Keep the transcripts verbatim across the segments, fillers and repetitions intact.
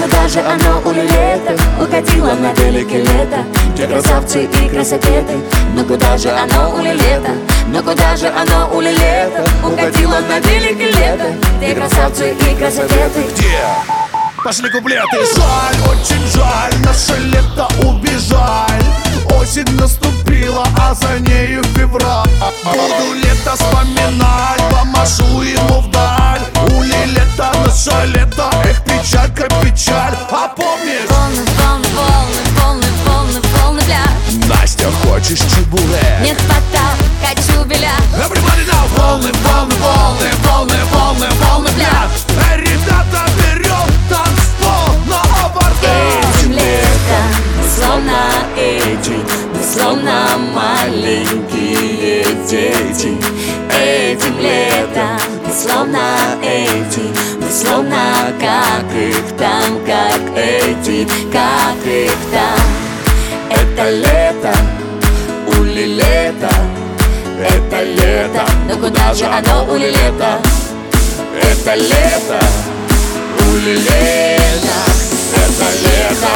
куда же оно улетело? Укатило на велике лето, где красавцы и красотеты. Но куда же оно улетело? Но куда же оно улетело? Укатило на велике лето, где красавцы и красотеты. Где? Пошли куплеты. Жаль, очень жаль, наше лето убежаль. Осень наступила, а за нею февраль. Буду лето вспоминать, помашу ему вдаль. Ули лето, наше лето, эх, печалька, печаль. А помнишь? Волны, волны, волны, волны, волны, волны, бля. Настя, хочешь чебуре? Нет пота, хочу беля. Everybody now! Волны, волны, волны, волны, волны, волны, бля. Эй, ребята, берем танцпол на оборот. Этим летом мы словно эти, мы словно маленькие дети. Этим летом мы словно эти, мы словно как их там, как эти, как их там. Это лето, ули лето, это лето, но куда же оно ули лето? Это лето, ули лето, это лето.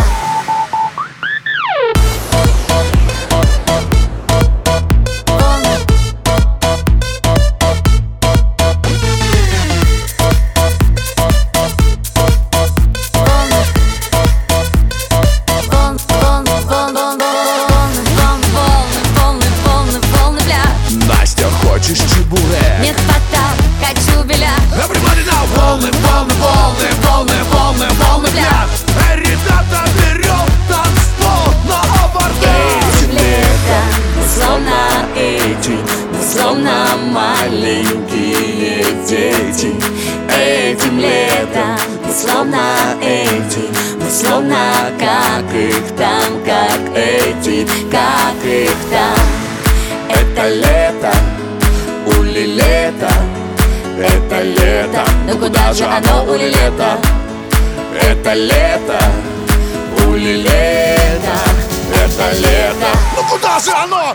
Хочешь чебуре? Нет пота, хочу беля. Everybody now! Волны, волны, волны, волны, волны, волны, бля. Эй, ребята, берем танцпол на оборот. Этим летом мы словно эти, мы словно маленькие дети. Этим летом мы словно эти, мы словно как их там, как эти, как их там. Это лето, ули лето, это лето, но куда же оно ули лето? Это лето, ули лето, это лето, ну куда же оно?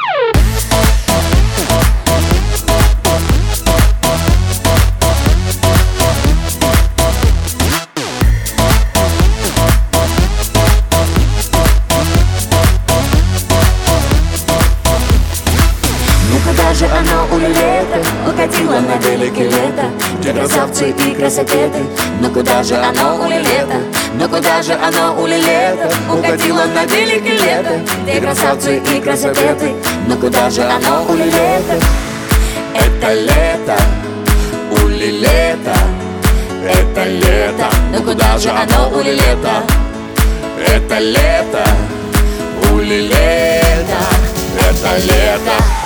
Куда же оно улетело? Укатило на велике лето, где красавцы и красотеты. Но куда же оно улетело? Но куда же оно улетело? Укатило на велике лето, где красавцы и красотеты. Но куда же оно улетело? Это лето, ули лето, это лето, но куда же оно улетело? Это лето, ули лето, это лето.